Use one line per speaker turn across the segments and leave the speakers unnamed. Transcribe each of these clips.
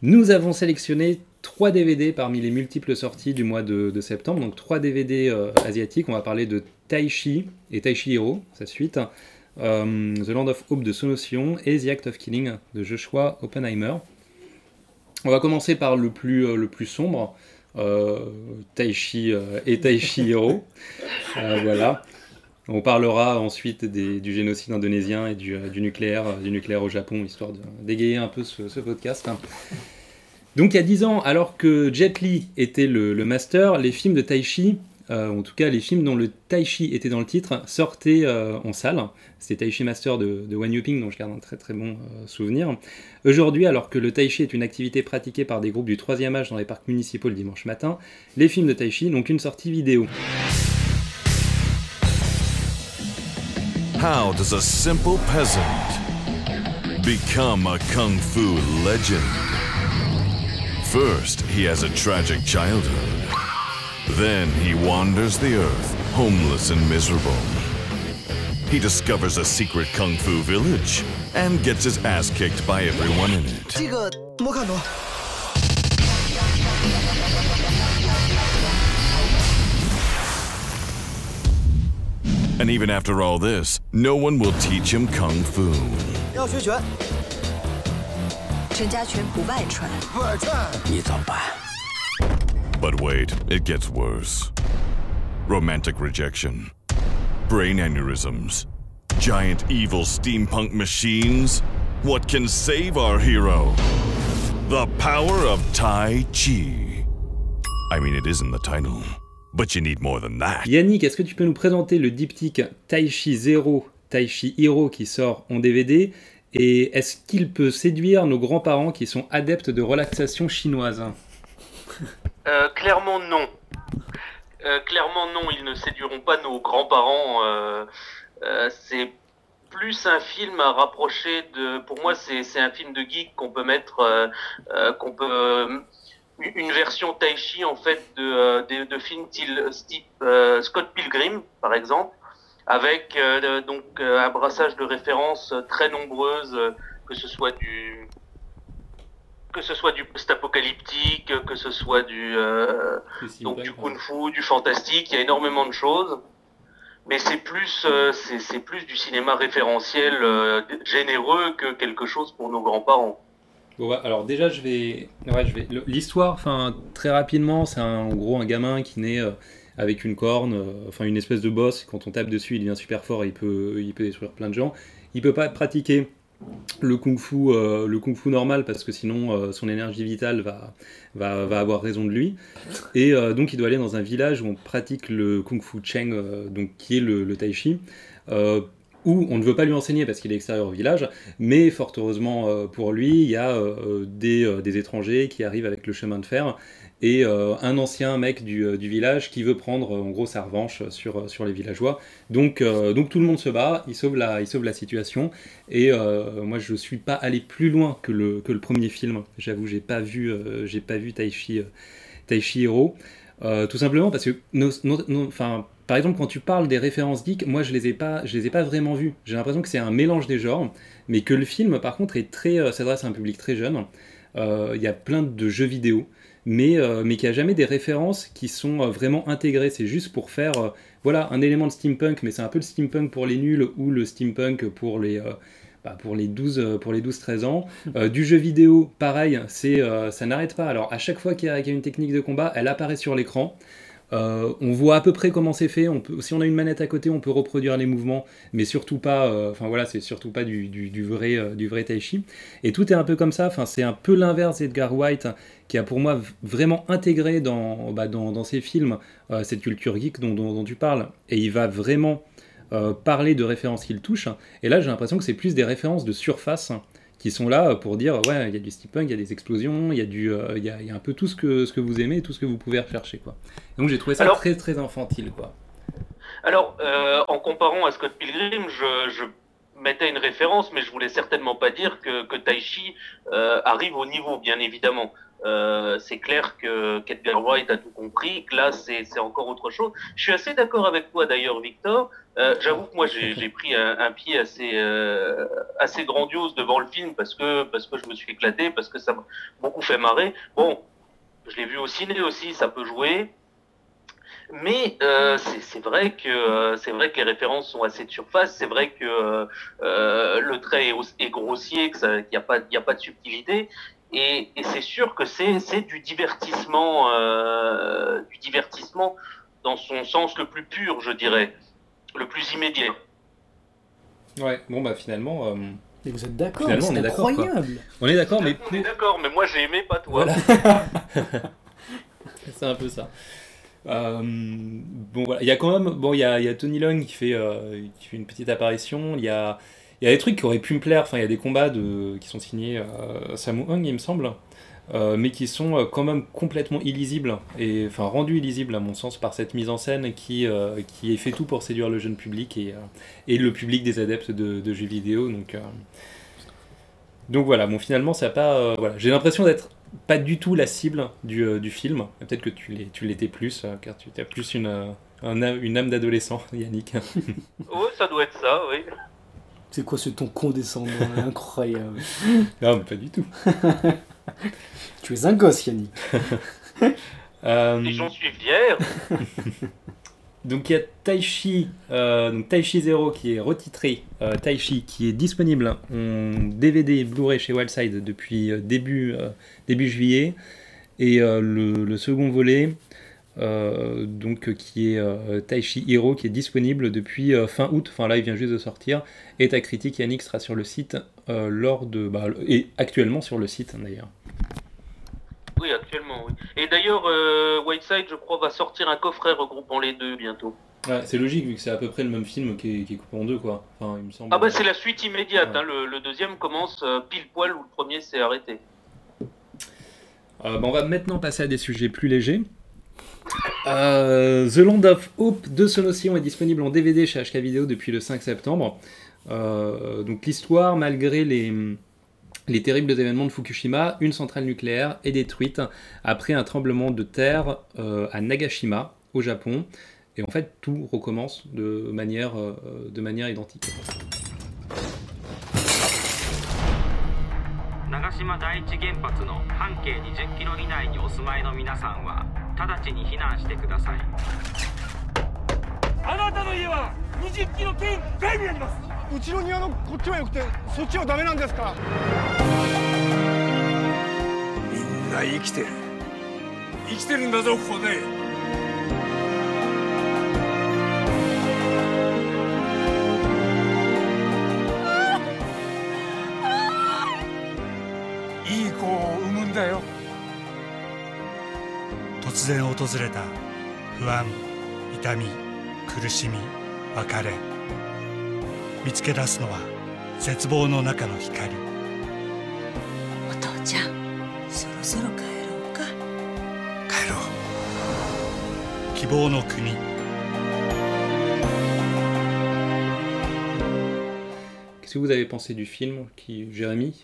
Nous avons sélectionné 3 DVD parmi les multiples sorties du mois de septembre, donc 3 DVD asiatiques. On va parler de Taishi et Taishi Hero, sa suite, The Land of Hope de Sonosion et The Act of Killing de Joshua Oppenheimer. On va commencer par le plus sombre, Taishi et Taishi Hero. Voilà. On parlera ensuite du génocide indonésien et du nucléaire au Japon, histoire d'égayer un peu ce podcast. Donc il y a 10 ans, alors que Jet Li était le master, les films de Taishi, en tout cas les films dont le Taishi était dans le titre, sortaient en salle. C'était Taishi Master de Wan Yuping, dont je garde un très très bon souvenir. Aujourd'hui, alors que le Taishi est une activité pratiquée par des groupes du 3e âge dans les parcs municipaux le dimanche matin, les films de Taishi n'ont qu'une sortie vidéo.
How does a simple peasant become a kung fu legend? First, he has a tragic childhood. Then he wanders the earth, homeless and miserable. He discovers a secret kung fu village and gets his ass kicked by everyone in it.
这个怎么看懂？
And even after all this, no one will teach him kung fu.
要学拳，
陈家拳不外传，
外传。
你走吧。
But wait, it gets worse. Romantic rejection, brain aneurysms, giant evil steampunk machines. What can save our hero? The power of Tai Chi. I mean, it is in the title, but you need more than that.
Yannick, est-ce que tu peux nous présenter le diptyque Taishi Zero, Taishi Hero qui sort en DVD, et est-ce qu'il peut séduire nos grands-parents qui sont adeptes de relaxation chinoise?
Clairement non. Clairement non, ils ne séduiront pas nos grands-parents. C'est plus un film à rapprocher de... Pour moi, c'est un film de geek qu'on peut mettre... une version Taichi, en fait, de films type Scott Pilgrim, par exemple, avec donc un brassage de références très nombreuses, que ce soit du post-apocalyptique, que ce soit du kung-fu, du fantastique, il y a énormément de choses. Mais c'est plus du cinéma référentiel généreux que quelque chose pour nos grands-parents.
Bon, alors déjà, l'histoire, très rapidement, c'est en gros un gamin qui naît avec une corne, une espèce de boss. Quand on tape dessus, il devient super fort et il peut détruire plein de gens. Il peut pas pratiquer le kung-fu normal parce que sinon son énergie vitale va avoir raison de lui. Et donc il doit aller dans un village où on pratique le kung-fu Cheng, donc qui est le tai-chi. Où on ne veut pas lui enseigner parce qu'il est extérieur au village, mais fort heureusement pour lui, il y a des étrangers qui arrivent avec le chemin de fer et un ancien mec du village qui veut prendre en gros sa revanche sur les villageois. Donc tout le monde se bat, il sauve la situation et moi je suis pas allé plus loin que le premier film. J'avoue, j'ai pas vu Taishi Hero, tout simplement parce que par exemple, quand tu parles des références geeks, moi je les ai pas vraiment vues. J'ai l'impression que c'est un mélange des genres, mais que le film, par contre, s'adresse à un public très jeune. Il y a plein de jeux vidéo, mais qu'il n'y a jamais des références qui sont vraiment intégrées. C'est juste pour faire un élément de steampunk, mais c'est un peu le steampunk pour les nuls ou le steampunk pour les 12-13 ans. Du jeu vidéo, pareil, ça n'arrête pas. Alors, à chaque fois qu'il y a une technique de combat, elle apparaît sur l'écran. On voit à peu près comment c'est fait. Si on a une manette à côté, on peut reproduire les mouvements, mais surtout pas. C'est surtout pas du vrai tai-chi. Et tout est un peu comme ça. C'est un peu l'inverse d'Edgar Wright, qui a pour moi vraiment intégré dans ses films cette culture geek dont tu parles. Et il va vraiment parler de références qu'il touche. Et là, j'ai l'impression que c'est plus des références de surface qui sont là pour dire ouais, il y a du steampunk, il y a des explosions, il y a un peu tout ce que vous aimez, tout ce que vous pouvez rechercher, quoi. Donc j'ai trouvé ça très très infantile, quoi.
Alors en comparant à Scott Pilgrim, je mettais une référence, mais je voulais certainement pas dire que Taichi arrive au niveau, bien évidemment. C'est clair qu'Edgar Wright a tout compris, que là c'est encore autre chose. Je suis assez d'accord avec toi d'ailleurs, Victor. J'avoue que moi j'ai pris un pied assez grandiose devant le film parce que je me suis éclaté, parce que ça m'a beaucoup fait marrer. Bon, je l'ai vu au ciné aussi, ça peut jouer. Mais c'est vrai que les références sont assez de surface. C'est vrai que le trait est grossier, qu'il n'y a pas de subtilité. Et c'est sûr que c'est du divertissement dans son sens le plus pur, je dirais, le plus immédiat.
Ouais. Bon bah finalement.
Mais vous êtes d'accord,
finalement,
c'est incroyable.
On est d'accord, mais
On est d'accord, mais moi j'ai aimé, pas toi.
Voilà. C'est un peu ça. Bon voilà, il y a quand même, bon il y a Tony Leung qui fait une petite apparition. Il y a des trucs qui auraient pu me plaire. Enfin il y a des combats qui sont signés Sammo Hung il me semble, mais qui sont quand même complètement illisibles et enfin rendus illisibles à mon sens par cette mise en scène qui fait tout pour séduire le jeune public et le public des adeptes de jeux vidéo. Donc voilà, bon finalement ça a pas voilà, j'ai l'impression d'être pas du tout la cible du film. Peut-être que tu l'étais plus, car tu as plus une âme d'adolescent, Yannick.
Oui, ça doit être ça, oui.
C'est quoi ce ton condescendant incroyable.
Non, mais pas du tout.
Tu es un gosse, Yannick.
Et j'en suis fier.
Donc il y a Taichi, Taichi Zero qui est retitré, Taichi qui est disponible en DVD et Blu-ray chez Wildside depuis début juillet, et le second volet qui est Taichi Hero qui est disponible depuis fin août, enfin là il vient juste de sortir, et ta critique Yannick sera sur le site et actuellement sur le site d'ailleurs.
Oui, actuellement, oui. Et d'ailleurs, Whiteside, je crois, va sortir un coffret regroupant les deux bientôt.
Ouais, c'est logique, vu que c'est à peu près le même film qui est coupé en deux, quoi. Enfin, il me semble.
Ah bah c'est la suite immédiate,
ouais.
Hein, le deuxième commence pile poil où le premier s'est arrêté.
On va maintenant passer à des sujets plus légers. The Land of Hope de Sonotion est disponible en DVD chez HK Video depuis le 5 septembre. Donc l'histoire, malgré les terribles événements de Fukushima, une centrale nucléaire est détruite après un tremblement de terre à Nagashima, au Japon. Et en fait, tout recommence de manière identique.
Nagashima 第一原発の半径20キロ以内にお住まいの皆さんは直ちに避難してください。あなたの家は20キロ圏外にあります。
うちの庭のこっちはよくてそっちはダメなんですか。みんな生きてる。生きてるんだぞここで。いい子を産むんだよ。突然訪れた不安、痛み、苦しみ、別れ。見つけ出すのは絶望の中の光。
お父ちゃん、そろそろ帰ろうか。
帰ろう。希望の国。
Qu'est-ce que vous avez pensé du film, Jérémy ?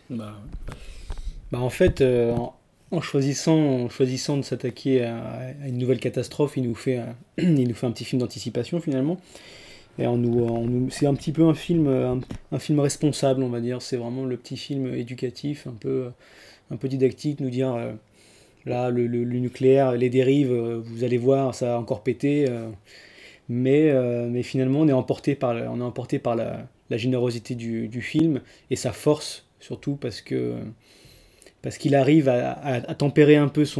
En fait, en choisissant de s'attaquer à une nouvelle catastrophe, il nous fait un petit film d'anticipation finalement. Et c'est un petit peu un film responsable, on va dire. C'est vraiment le petit film éducatif, un peu didactique, nous dire là le nucléaire, les dérives, vous allez voir, ça va encore péter. Mais finalement, on est emporté par la générosité du film et sa force surtout parce qu'il arrive à tempérer un peu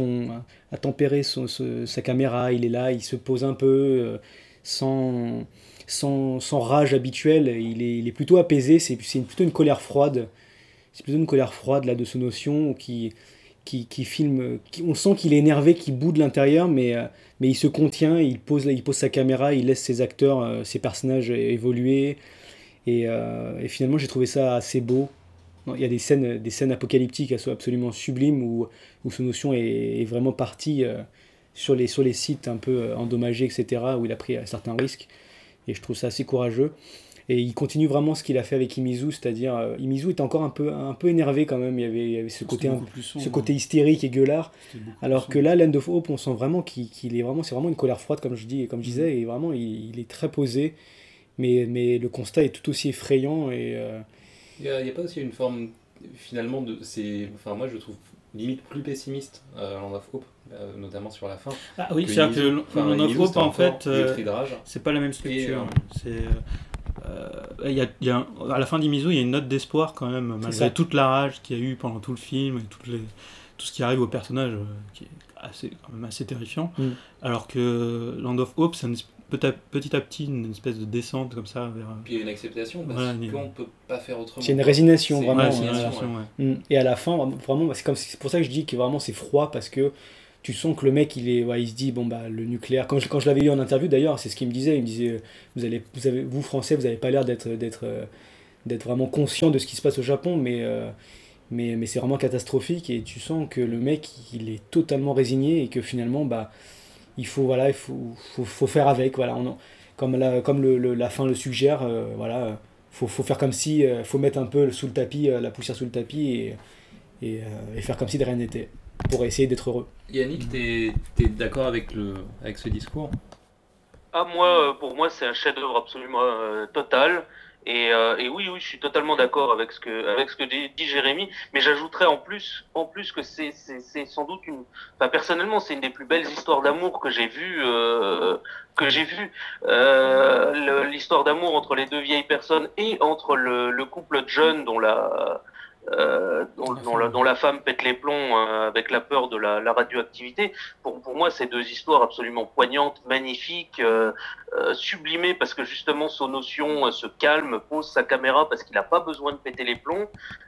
sa caméra. Il est là, il se pose un peu sans rage habituelle, il est plutôt apaisé, c'est plutôt une colère froide. C'est plutôt une colère froide là de Sonotion qui filme, on sent qu'il est énervé, qu'il bout de l'intérieur, mais il se contient, il pose sa caméra, il laisse ses acteurs, ses personnages évoluer, et finalement j'ai trouvé ça assez beau. Il y a des scènes apocalyptiques absolument sublimes où Sonotion est vraiment parti sur les sites un peu endommagés, etc., où il a pris certains risques. Et je trouve ça assez courageux. Et il continue vraiment ce qu'il a fait avec Imizu, c'est-à-dire Imizu était encore un peu énervé quand même, il y avait ce côté hystérique et gueulard, alors que là, Land of Hope, on sent vraiment qu'il est vraiment, c'est vraiment une colère froide comme je disais, et vraiment il est très posé, mais le constat est tout aussi effrayant. Et
il y a pas aussi une forme finalement enfin moi je trouve limite plus pessimiste Land of Hope, notamment sur la fin.
Ah oui, c'est-à-dire que Land of Hope en fait c'est pas la même structure. À la fin d'Imizu, il y a une note d'espoir quand même, malgré toute la rage qu'il y a eu pendant tout le film et tout ce qui arrive au personnage qui est quand même assez terrifiant. Alors que Land of Hope, c'est petit à petit une espèce de descente comme ça vers.
Puis il y a une acceptation parce qu'on peut pas faire autrement.
C'est une résignation vraiment.
Ouais.
Et à la fin, vraiment, c'est pour ça que je dis que vraiment c'est froid parce que tu sens que le mec il se dit bon bah le nucléaire. Quand je l'avais lu en interview d'ailleurs, c'est ce qu'il me disait. Il me disait vous Français, vous avez pas l'air d'être vraiment conscient de ce qui se passe au Japon, mais c'est vraiment catastrophique et tu sens que le mec il est totalement résigné et que finalement bah il faut faire avec, voilà. Comme la fin le suggère, voilà, faut faire comme si, faut mettre un peu sous le tapis, la poussière sous le tapis et faire comme si de rien n'était, pour essayer d'être heureux.
Yannick, t'es d'accord avec ce discours ?
Pour moi, c'est un chef-d'œuvre absolument total. Et oui, je suis totalement d'accord avec ce que dit Jérémy, mais j'ajouterais en plus que c'est sans doute personnellement, c'est une des plus belles histoires d'amour que j'ai vues. L'histoire d'amour entre les deux vieilles personnes et entre le couple de jeunes dont la femme pète les plombs avec la peur de la radioactivité. Pour moi, c'est deux histoires absolument poignantes, magnifiques, sublimées, parce que justement Sonotion se calme, pose sa caméra parce qu'il n'a pas besoin de péter les plombs.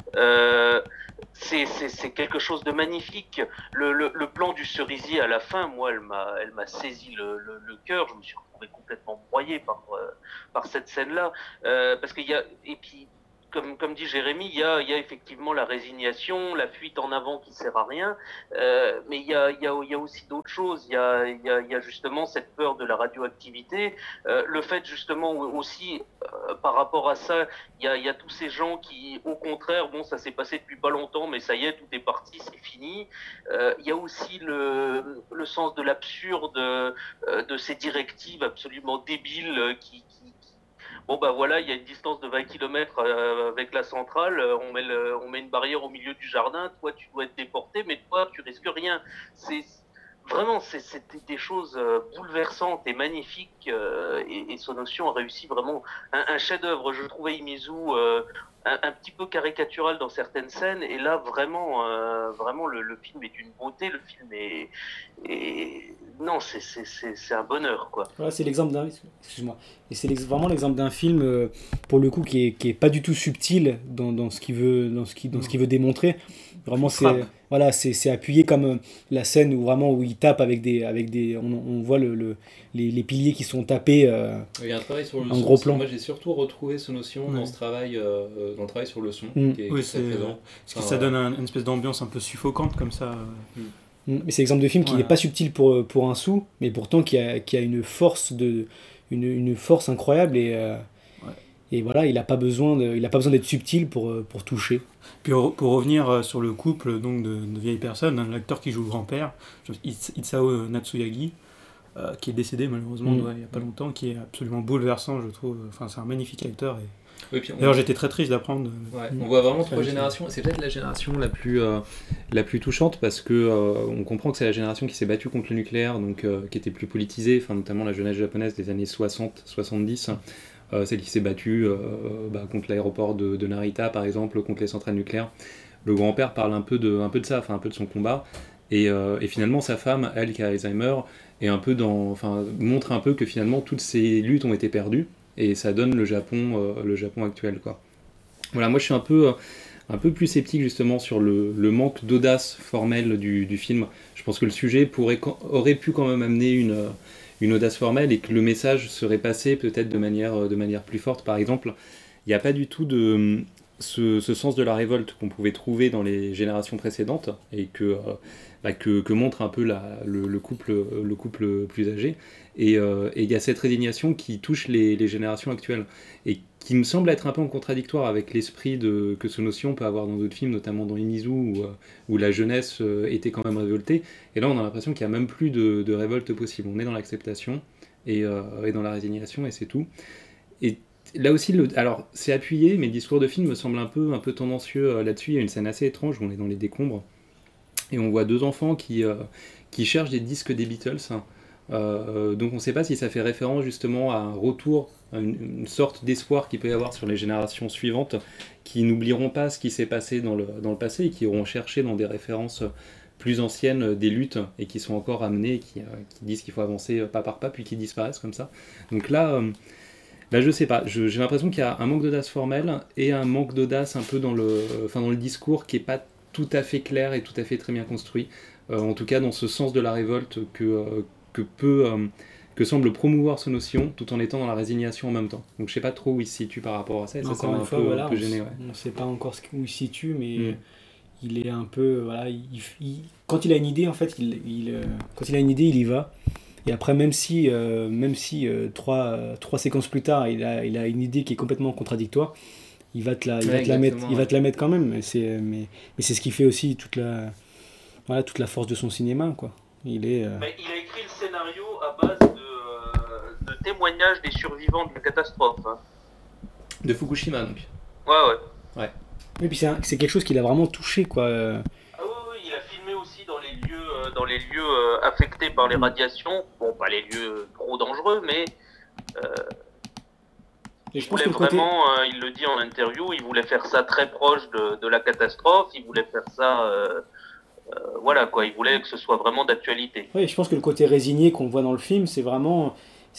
C'est quelque chose de magnifique. Le plan du cerisier à la fin, moi, elle m'a saisi le cœur. Je me suis retrouvé complètement broyé par cette scène-là, parce qu'il y a, et puis comme dit Jérémy, il y a effectivement la résignation, la fuite en avant qui sert à rien, mais il y a aussi d'autres choses. Il y a justement cette peur de la radioactivité, le fait justement aussi par rapport à ça, il y a tous ces gens qui, au contraire, bon, ça s'est passé depuis pas longtemps, mais ça y est, tout est parti, c'est fini. Il y a aussi le sens de l'absurde de ces directives absolument débiles qui bon bah voilà, il y a une distance de 20 km avec la centrale, on met une barrière au milieu du jardin, toi tu dois être déporté, mais toi tu risques rien. C'est des choses bouleversantes et magnifiques, et Sonotion a réussi vraiment un chef-d'œuvre. Je trouvais Imizu un petit peu caricatural dans certaines scènes, et là vraiment le film est d'une beauté, le film non, c'est un bonheur, quoi.
Voilà, c'est l'exemple vraiment l'exemple d'un film pour le coup qui est pas du tout subtil dans ce qu'il veut démontrer. Vraiment c'est appuyé comme la scène où il tape avec des on voit les piliers qui sont tapés.
Il y a un travail sur le
son.
Gros
plan.
Moi j'ai surtout retrouvé Sonotion dans ce travail dans le travail sur le son qui est très présent.
Parce que ça donne une espèce d'ambiance un peu suffocante comme ça.
Mais c'est l'exemple de film qui n'est pas subtil pour un sou, mais pourtant qui a une force une force incroyable et voilà, il a pas besoin d'être subtil pour toucher.
Puis pour revenir sur le couple donc de vieilles personnes, l'acteur qui joue le grand-père, Isao Natsuyagi, qui est décédé malheureusement il n'y a pas longtemps, qui est absolument bouleversant, je trouve. Enfin, c'est un magnifique acteur. D'ailleurs, j'étais très triste d'apprendre.
On voit vraiment trois générations. C'est peut-être la génération la plus touchante parce que on comprend que c'est la génération qui s'est battue contre le nucléaire, donc qui était plus politisée, enfin notamment la jeunesse japonaise des années 60-70. Celle qui s'est battue contre l'aéroport de Narita par exemple, contre les centrales nucléaires. Le grand-père parle un peu de ça, enfin un peu de son combat, et finalement sa femme, elle qui a Alzheimer, est un peu montre un peu que finalement toutes ces luttes ont été perdues, et ça donne le Japon actuel, quoi. Voilà, moi je suis un peu plus sceptique justement sur le manque d'audace formelle du film. Je pense que le sujet aurait pu quand même amener une audace formelle et que le message serait passé peut-être de manière plus forte. Par exemple, il n'y a pas du tout ce sens de la révolte qu'on pouvait trouver dans les générations précédentes et que montre un peu le couple plus âgé. Et il y a cette résignation qui touche les générations actuelles et qui me semble être un peu en contradictoire avec l'esprit que Sonotion peut avoir dans d'autres films, notamment dans Imizu, où la jeunesse était quand même révoltée. Et là, on a l'impression qu'il n'y a même plus de révolte possible. On est dans l'acceptation et dans la résignation, et c'est tout. Et là aussi, alors c'est appuyé, mais le discours de film me semble un peu tendancieux là-dessus. Il y a une scène assez étrange où on est dans les décombres et on voit deux enfants qui cherchent des disques des Beatles. Donc on ne sait pas si ça fait référence justement à un retour, à une sorte d'espoir qu'il peut y avoir sur les générations suivantes, qui n'oublieront pas ce qui s'est passé dans le passé et qui auront cherché dans des références plus anciennes des luttes et qui sont encore amenées, qui disent qu'il faut avancer pas par pas, puis qui disparaissent comme ça. Donc là je sais pas, j'ai l'impression qu'il y a un manque d'audace formelle et un manque d'audace un peu dans le discours qui est pas tout à fait clair et tout à fait très bien construit, en tout cas dans ce sens de la révolte que semble promouvoir Sonotion, tout en étant dans la résignation en même temps. Donc je sais pas trop où il se situe par rapport à ça, et ça m'a un peu gêné. Ouais.
On sait pas encore où il se situe, mais il est un peu... Voilà, quand il a une idée, en fait, quand il a une idée, il y va. Et après, même si 3 séquences plus tard, il a une idée qui est complètement contradictoire, il va te la mettre quand même. Mais c'est ce qui fait aussi toute la force de son cinéma, quoi.
Il a écrit le scénario à base de témoignages des survivants de la catastrophe. Hein.
De Fukushima, donc.
Ouais.
Et puis c'est quelque chose qui l'a vraiment touché, quoi.
Ah oui, il a filmé aussi dans les lieux affectés par les radiations. Bon, pas les lieux trop dangereux, mais il voulait vraiment, il le dit en interview, il voulait faire ça très proche de la catastrophe, il voulait faire ça... voilà quoi, il voulait que ce soit vraiment d'actualité.
Oui, je pense que le côté résigné qu'on voit dans le film, c'est vraiment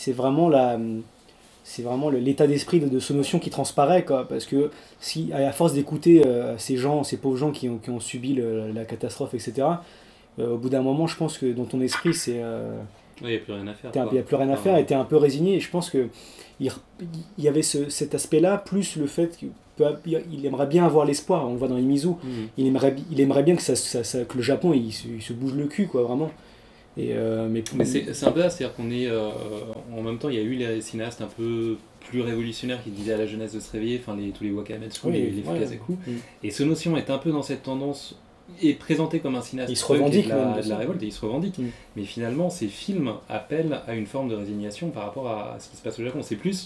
l'état d'esprit de Sonotion qui transparaît, quoi, parce que si à force d'écouter ces pauvres gens qui ont subi la catastrophe, etc., au bout d'un moment, je pense que dans ton esprit, c'est
il n'y a plus rien à faire.
Il n'y a plus rien à faire, et tu es un peu résigné, et je pense que il y avait cet aspect-là, plus le fait qu'il aimerait bien avoir l'espoir, on le voit dans Imizu, il aimerait bien que le Japon il se bouge le cul, quoi, vraiment. Mais
c'est un peu ça, c'est-à-dire qu'on est en même temps, il y a eu les cinéastes un peu plus révolutionnaires qui disaient à la jeunesse de se réveiller, enfin tous les Wakamatsu, les Fukasaku, et Sonotion est un peu dans cette tendance, est présenté comme un cinéaste
il se revendique
de la révolte, et il se revendique, mais finalement ces films appellent à une forme de résignation par rapport à ce qui se passe au Japon. C'est plus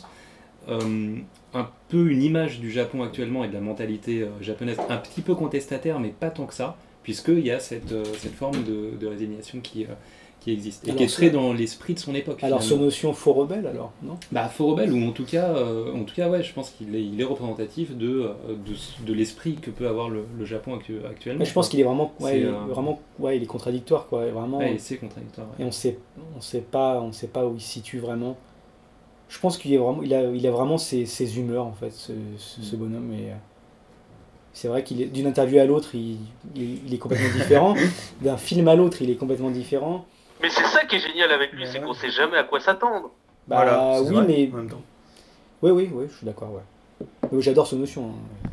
un peu une image du Japon actuellement et de la mentalité japonaise, un petit peu contestataire, mais pas tant que ça, puisqu'il y a cette forme de résignation qui existe, et alors, qui est très dans l'esprit de son époque.
Alors Sonotion faux rebelle, alors, non ?
Faux rebelle, ou en tout cas ouais, je pense qu'il est représentatif de l'esprit que peut avoir le Japon actuellement.
Mais je pense qu'il est vraiment, il est contradictoire, quoi, vraiment.
Ouais, c'est contradictoire. Ouais.
Et on sait pas où il se situe vraiment. Je pense qu'il a vraiment ses humeurs, en fait, ce bonhomme. Et c'est vrai qu'il est d'une interview à l'autre, il est complètement différent. D'un film à l'autre, il est complètement différent.
Mais c'est ça qui est génial avec lui, c'est qu'on sait jamais à quoi s'attendre.
Voilà, oui,
vrai,
mais
en même temps.
Oui, je suis d'accord, ouais. J'adore Sonotion.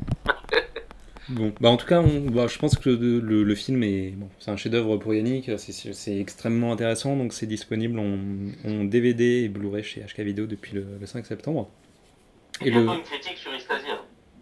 Bon, en tout cas, je pense que le film c'est un chef-d'œuvre pour Yannick, c'est extrêmement intéressant, donc c'est disponible en DVD et Blu-ray chez HK Video depuis le 5 septembre.
Et bientôt une critique sur Istasia.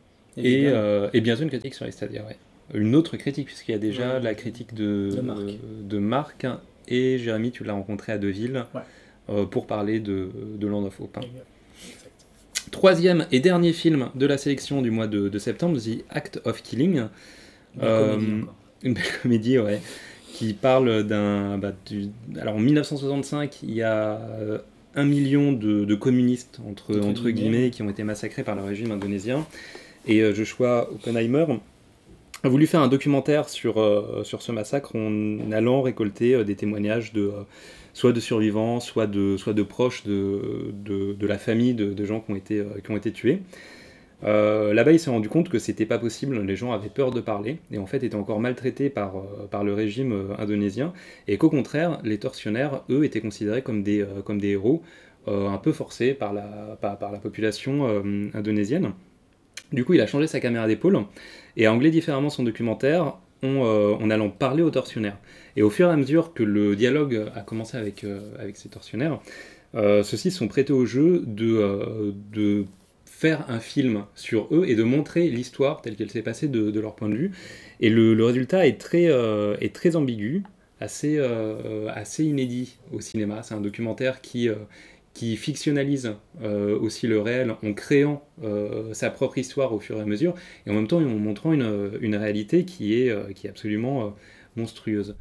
Et bientôt une critique sur Istasia, ouais. Une autre critique, puisqu'il y a déjà la critique de Marc, et Jérémy, tu l'as rencontré à Deauville, pour parler de Land of Hope. Troisième et dernier film de la sélection du mois de septembre, The Act of Killing. Une belle comédie, ouais, qui parle alors en 1965, il y a 1 million de communistes, entre guillemets, qui ont été massacrés par le régime indonésien. Et Joshua Oppenheimer a voulu faire un documentaire sur ce massacre en allant récolter des témoignages soit de survivants, soit de proches de la famille de gens qui ont été tués. Là-bas, il s'est rendu compte que c'était pas possible, les gens avaient peur de parler, et en fait étaient encore maltraités par le régime indonésien, et qu'au contraire, les tortionnaires, eux, étaient considérés comme des héros, un peu forcés par la population indonésienne. Du coup, il a changé sa caméra d'épaule et a anglais différemment son documentaire en allant parler aux tortionnaires. Et au fur et à mesure que le dialogue a commencé avec ces tortionnaires, ceux-ci sont prêtés au jeu de faire un film sur eux et de montrer l'histoire telle qu'elle s'est passée de leur point de vue. Et le résultat est très ambigu, assez inédit au cinéma. C'est un documentaire qui fictionnalise aussi le réel en créant sa propre histoire au fur et à mesure, et en même temps en montrant une réalité qui est absolument monstrueuse.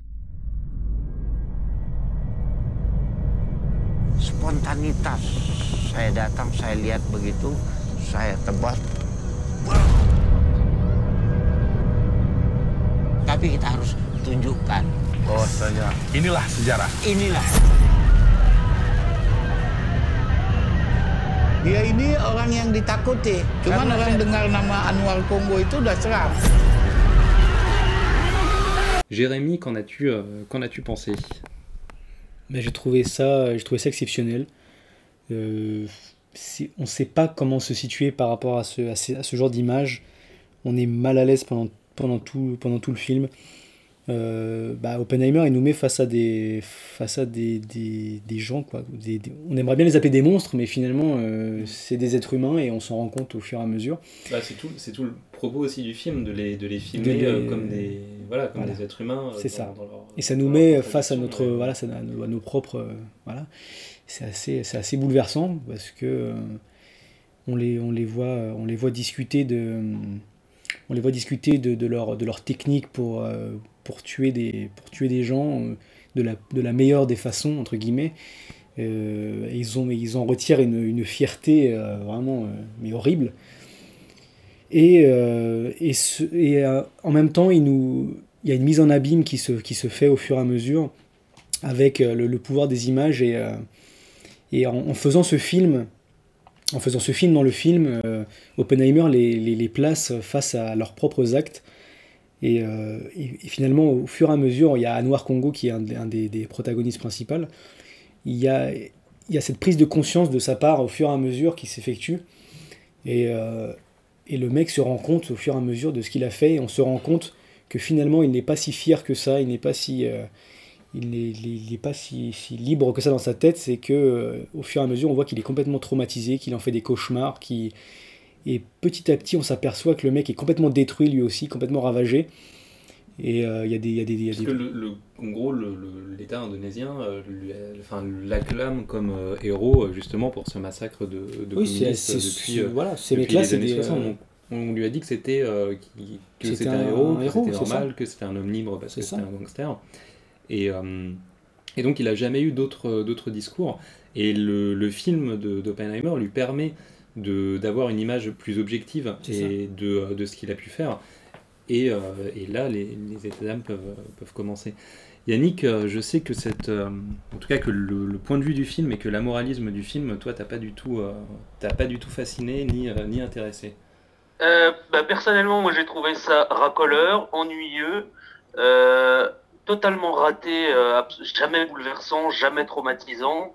Spontanitas, saya datang, saya lihat begitu, saya tebas. Tapi kita harus tunjukkan bahwasanya inilah sejarah. Inilah. Dia ini orang yang ditakuti. Cuman orang dengar nama Anwar Congo itu udah seram.
Jérémy, qu'en as-tu pensé?
Ben, j'ai trouvé ça exceptionnel. On ne sait pas comment se situer par rapport à ce genre d'image. On est mal à l'aise pendant tout le film. Oppenheimer, il nous met face à des gens, quoi. On aimerait bien les appeler des monstres, mais finalement, c'est des êtres humains et on s'en rend compte au fur et à mesure.
C'est tout le propos aussi du film, de les filmer comme des êtres humains.
C'est ça. Et ça nous met face à nos propres. C'est assez bouleversant parce que on les voit discuter de leur technique pour tuer des gens de la meilleure des façons, entre guillemets. Ils en retirent une fierté vraiment mais horrible. Et en même temps, il y a une mise en abîme qui se fait au fur et à mesure avec le pouvoir des images et en faisant ce film dans le film, Oppenheimer les place face à leurs propres actes. Et finalement, au fur et à mesure, il y a Anwar Congo qui est un des protagonistes principaux. Il y a cette prise de conscience de sa part au fur et à mesure qui s'effectue. Et le mec se rend compte au fur et à mesure de ce qu'il a fait. Et on se rend compte que finalement, il n'est pas si fier que ça. Il n'est pas si libre que ça dans sa tête. C'est que au fur et à mesure, on voit qu'il est complètement traumatisé, qu'il en fait des cauchemars, et petit à petit, on s'aperçoit que le mec est complètement détruit lui aussi, complètement ravagé. Et il y a des...
Parce que en gros, l'État indonésien l'acclame comme héros justement pour ce massacre de communistes depuis les années 60. Donc, on lui a dit que c'était un héros, que c'était normal, que c'était un homme libre parce que c'était un gangster. Et donc il n'a jamais eu d'autres discours. Et le film d'Oppenheimer lui permet d'avoir une image plus objective de ce qu'il a pu faire. Et là, les états d'âme peuvent commencer. Yannick, je sais que en tout cas que le point de vue du film et que l'amoralisme du film, toi, t'as pas du tout fasciné ni intéressé.
Personnellement, moi, j'ai trouvé ça racoleur, ennuyeux, totalement raté, jamais bouleversant, jamais traumatisant.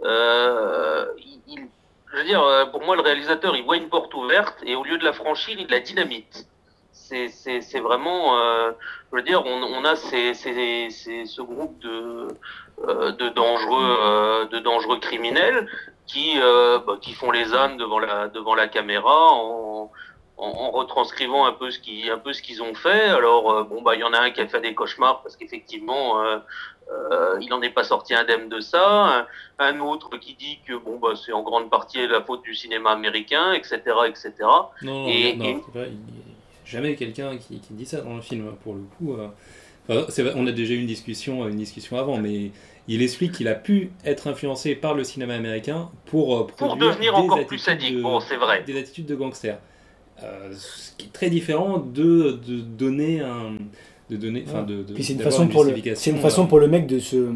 Je veux dire, pour moi, le réalisateur, il voit une porte ouverte et au lieu de la franchir, il la dynamite. C'est vraiment, je veux dire, on a ce groupe de dangereux criminels qui font les ânes devant la caméra en retranscrivant un peu ce qu'ils ont fait. Alors il y en a un qui a fait des cauchemars parce qu'effectivement il n'en est pas sorti indemne de ça. Un autre qui dit que c'est en grande partie la faute du cinéma américain, etc.
Non, c'est vrai, il n'y a jamais quelqu'un qui dit ça dans le film, pour le coup. C'est vrai, on a déjà eu une discussion avant, mais il explique qu'il a pu être influencé par le cinéma américain pour
devenir encore plus sadique. C'est vrai.
Des attitudes de gangster. Ce qui est très différent de donner un...
Puis c'est une façon pour le mec de se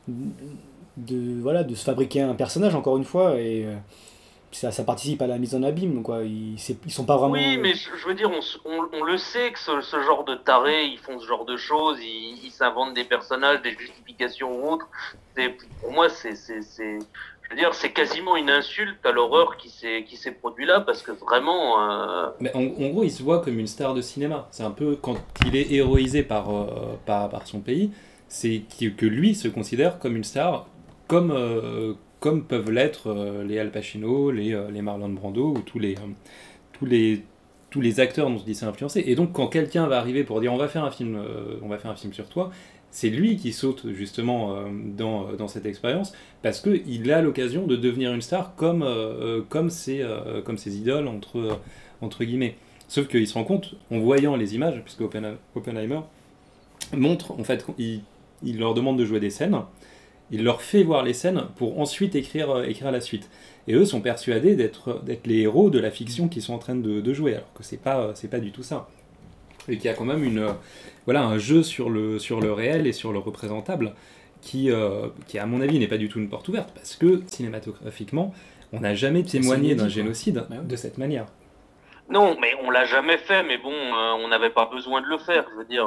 fabriquer un personnage, encore une fois, et ça participe à la mise en abîme, quoi. Ils sont pas vraiment...
Oui, mais je veux dire, on le sait que ce genre de tarés, ils font ce genre de choses, ils s'inventent des personnages, des justifications ou autres. Pour moi, Je veux dire, c'est quasiment une insulte à l'horreur qui s'est produit là, parce que vraiment...
Mais en gros, il se voit comme une star de cinéma. C'est un peu, quand il est héroïsé par son pays, c'est que lui se considère comme une star, comme peuvent l'être les Al Pacino, les Marlon Brando, ou tous les acteurs dont on se dit c'est influencé. Et donc, quand quelqu'un va arriver pour dire on va faire un film sur toi, c'est lui qui saute justement dans cette expérience, parce qu'il a l'occasion de devenir une star comme ses idoles, entre guillemets. Sauf qu'il se rend compte, en voyant les images, puisque Oppenheimer montre, en fait, il leur demande de jouer des scènes, il leur fait voir les scènes pour ensuite écrire la suite. Et eux sont persuadés d'être les héros de la fiction qu'ils sont en train de jouer, alors que c'est pas du tout ça. Et qu'il y a quand même un jeu sur le réel et sur le représentable qui à mon avis, n'est pas du tout une porte ouverte, parce que cinématographiquement, on n'a jamais témoigné d'un génocide de cette manière.
Non, mais on l'a jamais fait, mais bon, on n'avait pas besoin de le faire, je veux dire...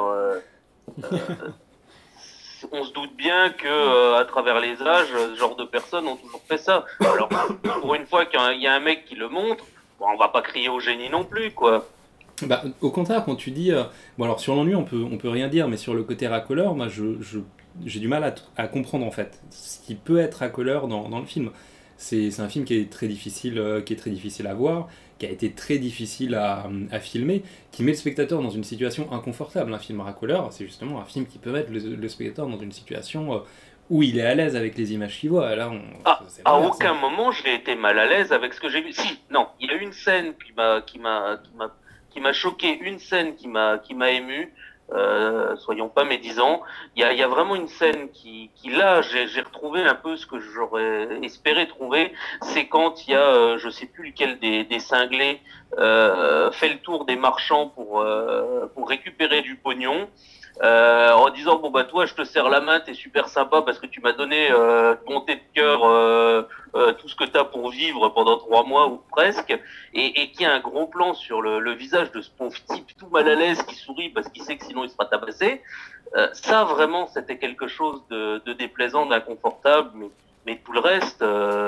on se doute bien que à travers les âges, ce genre de personnes ont toujours fait ça. Alors, pour une fois qu'il y a un mec qui le montre, bon, on va pas crier au génie non plus, quoi.
Bah, au contraire, quand tu dis... bon, alors sur l'ennui, on peut rien dire, mais sur le côté racoleur, moi, j'ai du mal à comprendre, en fait, ce qui peut être racoleur dans le film. C'est un film qui est très difficile à voir, qui a été très difficile à filmer, qui met le spectateur dans une situation inconfortable. Un film racoleur, c'est justement un film qui peut mettre le spectateur dans une situation où il est à l'aise avec les images qu'il voit. Là,
à aucun moment j'ai été mal à l'aise avec ce que j'ai vu. Si, non, il y a une scène qui m'a choqué, une scène qui m'a ému. Soyons pas médisants. Il y a vraiment une scène qui là, j'ai retrouvé un peu ce que j'aurais espéré trouver. C'est quand il y a, je sais plus lequel des cinglés fait le tour des marchands pour récupérer du pognon. En disant bon bah toi je te serre la main, t'es super sympa parce que tu m'as donné bonté de cœur tout ce que t'as pour vivre pendant 3 mois ou presque, et qui a un gros plan sur le visage de ce pauvre type tout mal à l'aise qui sourit parce qu'il sait que sinon il sera tabassé. Ça vraiment c'était quelque chose de déplaisant, d'inconfortable, mais tout le reste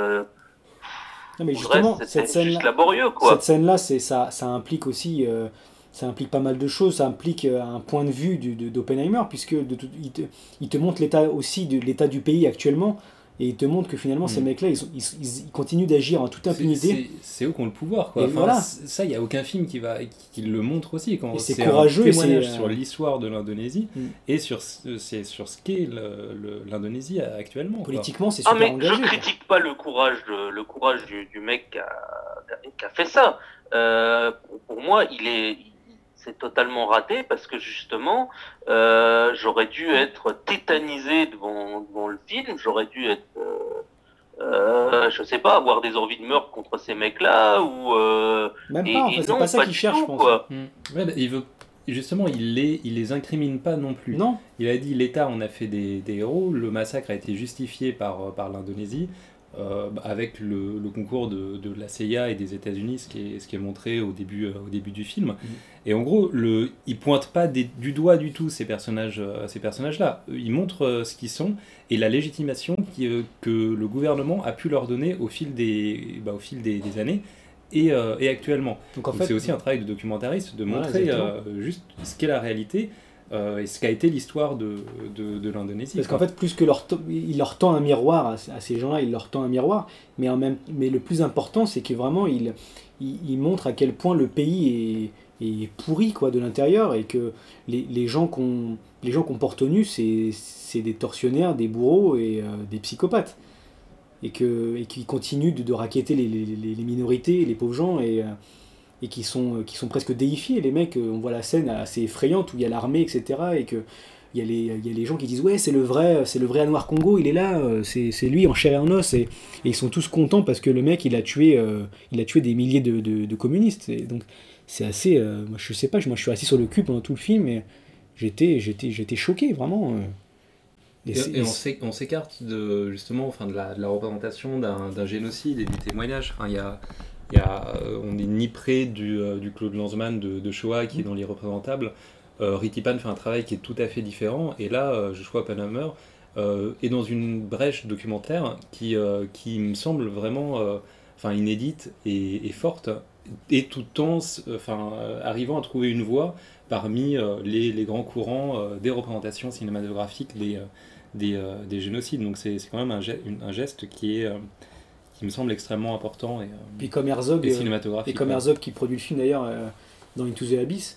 non, mais justement,
cette scène juste laborieux, quoi.
Cette scène-là, ça implique aussi, ça implique pas mal de choses. Ça implique un point de vue d'Oppenheimer, puisque il te montre l'état du pays actuellement, et il te montre que finalement ces mecs-là, ils continuent d'agir en toute impunité.
C'est eux qui ont le pouvoir, quoi.
Et enfin, voilà.
Ça, il y a aucun film qui le montre aussi.
Et c'est courageux.
Un témoignage sur l'histoire de l'Indonésie et sur ce qu'est l'Indonésie actuellement.
Politiquement, c'est super engagé.
Je critique pas le courage du mec qui a fait ça. Pour moi, c'est totalement raté parce que justement, j'aurais dû être tétanisé devant le film, j'aurais dû être, je sais pas, avoir des envies de meurtre contre ces mecs-là ou.
Même pas, en fait, c'est pas ça qu'il cherche, je pense.
Ouais, il veut. Justement, il les incrimine pas non plus.
Non.
Il a dit l'État en a fait des héros, le massacre a été justifié par l'Indonésie. Avec le concours de la CIA et des États-Unis, ce qui est montré au début du film. Et en gros, il pointe pas du doigt du tout ces personnages-là. Il montre ce qu'ils sont et la légitimation que le gouvernement a pu leur donner au fil des années et actuellement. Donc c'est aussi un travail de documentariste de montrer juste ce qu'est la réalité. Et ce qu'a été l'histoire de l'Indonésie.
Parce qu'en fait, plus que il leur tend un miroir à ces gens-là, il leur tend un miroir, mais le plus important, c'est que vraiment, il montre à quel point le pays est pourri, quoi, de l'intérieur, et que les gens qu'on porte au nu, c'est des tortionnaires, des bourreaux et des psychopathes. Et qui continuent de racketter les minorités, les pauvres gens, et qui sont presque déifiés. Les mecs, on voit la scène assez effrayante où il y a l'armée, etc. Et qu'il y a les gens qui disent ouais, c'est le vrai Anwar Congo, il est là, c'est lui en chair et en os, et ils sont tous contents parce que le mec il a tué des milliers de communistes. Et donc c'est assez, moi je sais pas, moi je suis assis sur le cul pendant tout le film et j'étais choqué vraiment.
Et on s'écarte justement de la représentation d'un génocide et du témoignage. Enfin, on n'est ni près du Claude Lanzmann de Shoah qui est dans l'irreprésentable. Rittipan fait un travail qui est tout à fait différent, et là, je crois Oppenheimer est dans une brèche documentaire qui me semble vraiment inédite et forte, et tout en arrivant à trouver une voie parmi les grands courants des représentations cinématographiques des génocides. Donc c'est quand même un geste qui me semble extrêmement important
puis comme Herzog,
et cinématographique.
Et comme Herzog qui produit le film d'ailleurs dans Into the Abyss,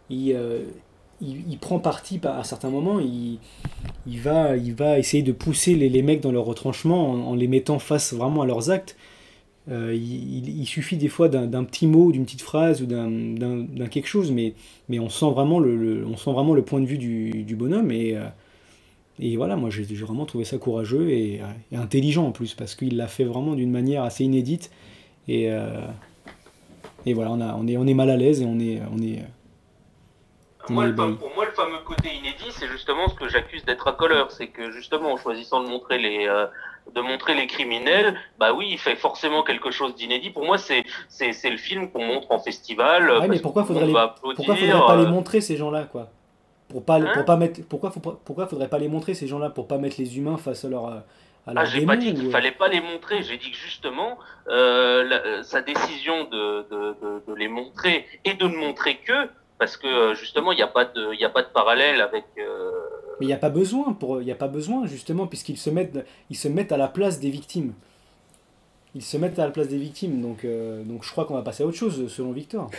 il prend parti à certains moments, il va essayer de pousser les mecs dans leur retranchement en les mettant face vraiment à leurs actes. Il suffit des fois d'un petit mot, d'une petite phrase ou d'un quelque chose, mais on sent vraiment le point de vue du bonhomme, et voilà, moi j'ai vraiment trouvé ça courageux et intelligent en plus, parce qu'il l'a fait vraiment d'une manière assez inédite, et voilà, on est mal à l'aise et on est
pour moi, le fameux côté inédit, c'est justement ce que j'accuse d'être racoleur, c'est que justement en choisissant de montrer les criminels, bah oui, il fait forcément quelque chose d'inédit. Pour moi, c'est le film qu'on montre en festival.
Ouais, mais pourquoi faudrait pas les montrer, ces gens-là, quoi? Pourquoi faudrait pas les montrer, ces gens-là, pour pas mettre les humains face à leur
j'ai pas dit qu'il fallait pas les montrer, j'ai dit que justement sa décision de les montrer et de ne montrer que parce que justement il y a pas de parallèle avec
Mais il y a pas besoin justement, puisqu'ils se mettent à la place des victimes. Ils se mettent à la place des victimes, donc je crois qu'on va passer à autre chose selon Victor.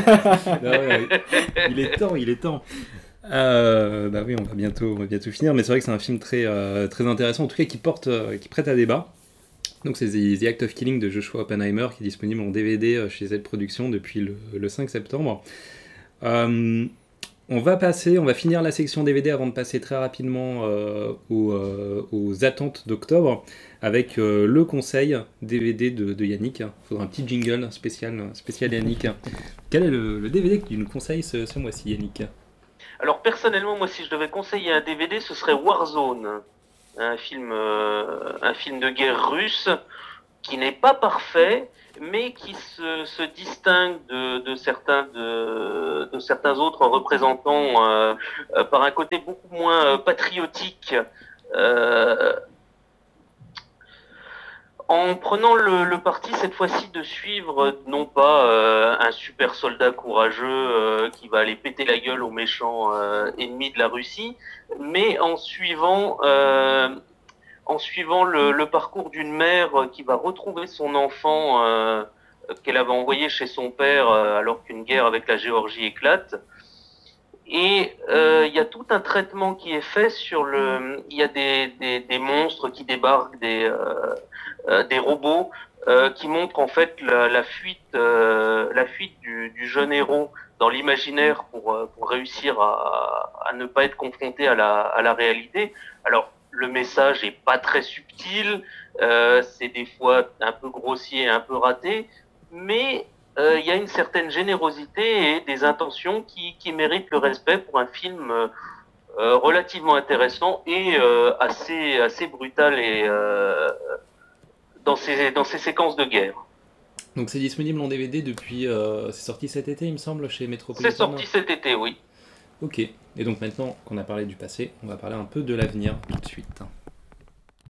Il est temps. Bah oui, on va bientôt finir, mais c'est vrai que c'est un film très intéressant, en tout cas qui prête à débat. Donc c'est The Act of Killing de Joshua Oppenheimer, qui est disponible en DVD chez Z Productions depuis le 5 septembre. On va finir la section DVD avant de passer très rapidement aux attentes d'octobre avec le conseil DVD de Yannick. Il faudra un petit jingle spécial Yannick. Quel est le DVD que tu nous conseilles ce mois-ci, Yannick ?
Alors personnellement, moi, si je devais conseiller un DVD, ce serait Warzone, un film de guerre russe qui n'est pas parfait, mais qui se distingue de certains autres représentants par un côté beaucoup moins patriotique. En prenant le parti cette fois-ci de suivre non pas un super soldat courageux qui va aller péter la gueule aux méchants ennemis de la Russie, mais en suivant le parcours d'une mère qui va retrouver son enfant qu'elle avait envoyé chez son père alors qu'une guerre avec la Géorgie éclate. Et il y a tout un traitement qui est fait sur il y a des monstres qui débarquent, des robots qui montrent en fait la fuite du jeune héros dans l'imaginaire pour réussir à ne pas être confronté à la réalité. Alors le message est pas très subtil, c'est des fois un peu grossier, un peu raté, mais il y a une certaine générosité et des intentions qui méritent le respect pour un film relativement intéressant et assez brutal et dans ses séquences de guerre.
Donc c'est disponible en DVD depuis... c'est sorti cet été, il me semble, chez Metropolitan.
C'est sorti cet été, oui.
Ok. Et donc maintenant qu'on a parlé du passé, on va parler un peu de l'avenir tout de suite.